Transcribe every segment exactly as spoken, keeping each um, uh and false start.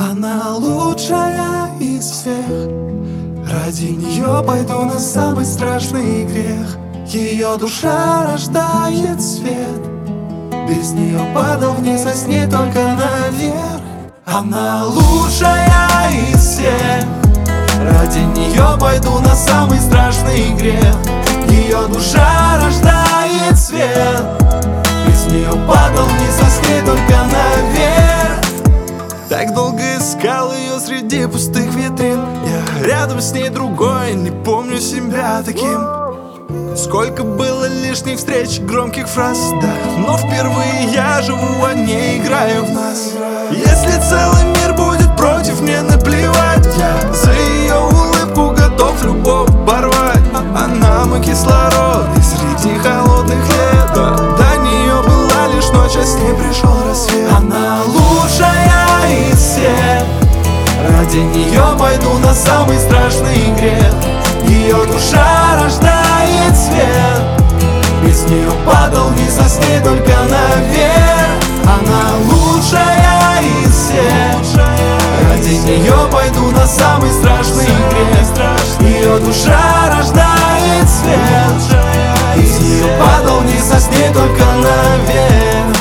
Она лучшая из всех. Ради нее пойду на самый страшный грех. Ее душа рождает свет. Без нее падал вниз, а с ней только наверх. Она лучшая из всех. Ради нее пойду на самый страшный грех. Ее душа рождает свет. Без нее падал вниз, а с ней только наверх. Так долго искал ее среди пустых витрин. Я рядом с ней другой, не помню себя таким. Сколько было лишних встреч, громких фраз, да. Но впервые я живу, а не играю в нас. Если целый мир будет против, мне наплевать. Я за ее улыбку готов любовь порвать. Она мой кислород, и среди холодных лет, да. До нее была лишь ночь, а с ней пришел рассвет. Она лучшая из всех. Ради нее пойду на самый страшный грех. Ее душа рождает свет. Без нее падал вниз, а с ней только наверх. Она лучшая из всех. Ради нее пойду на самый страшный грех. Ее душа рождает свет. Без нее падал вниз, а с ней только наверх.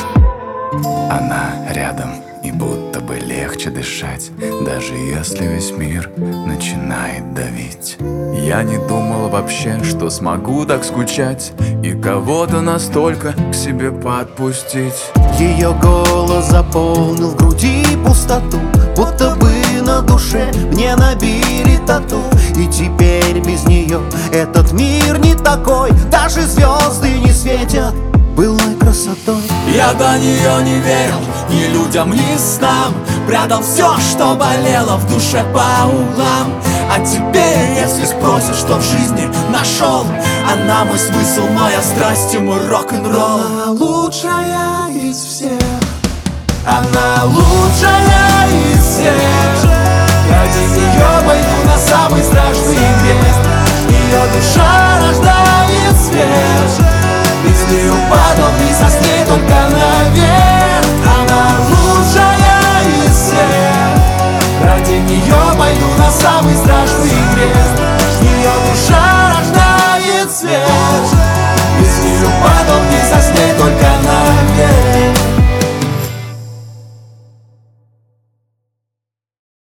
Она рядом, и будто бы легче дышать, даже если весь мир начинает давить. Я не думал вообще, что смогу так скучать и кого-то настолько к себе подпустить. Ее голос заполнил в груди пустоту, будто бы на душе мне набили тату. И теперь без нее этот мир не такой, даже звезды не светят былой красотой. Я до нее не верил ни людям, ни снам. Прятал все, что болело в душе по углам. А теперь, если спросишь, что в жизни нашел, она мой смысл, моя страсть и мой рок-н-ролл. Она лучшая из всех. Она лучшая из всех. Ради нее пойду на самый страшный грех. Ее душа